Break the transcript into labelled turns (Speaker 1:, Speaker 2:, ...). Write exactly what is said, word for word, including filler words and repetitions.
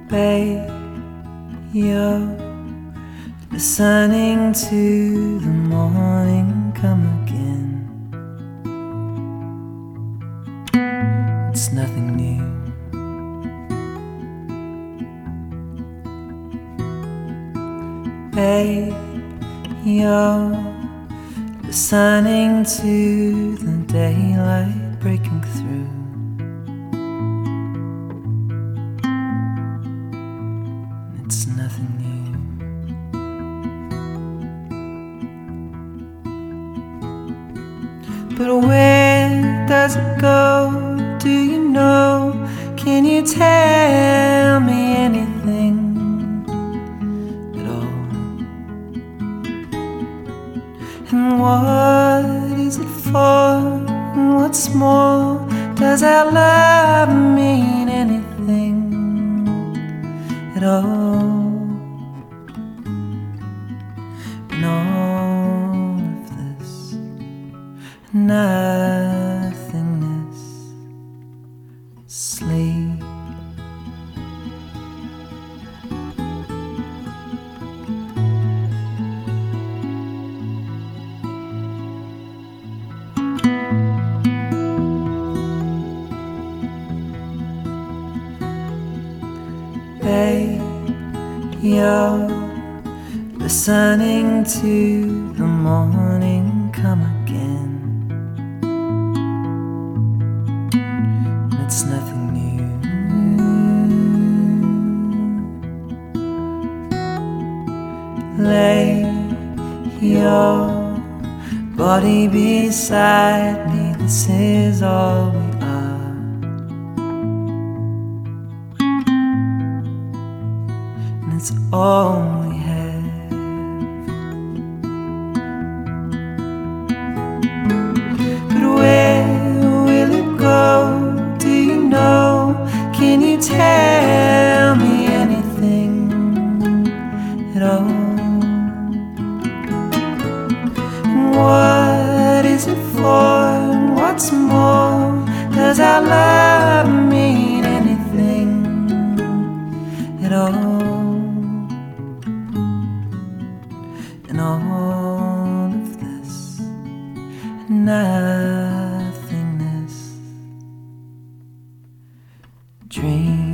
Speaker 1: Babe, you're listening to the morning come again. It's nothing new. Babe, you're listening to the daylight breaking through. It's nothing new. But where does it go? Do you know? Can you tell me anything at all? And what is it for? And what's more, does our love mean anything at all? In all of this nothingness, sleep. Babe, you're listening to the morning come again. It's nothing new. Lay your body beside me. This is all we are. And it's all we have. But where will it go? Do you know? Can you tell me anything at all? And what is it for? And what's more, does our love mean anything at all? In all of this nothingness, dream.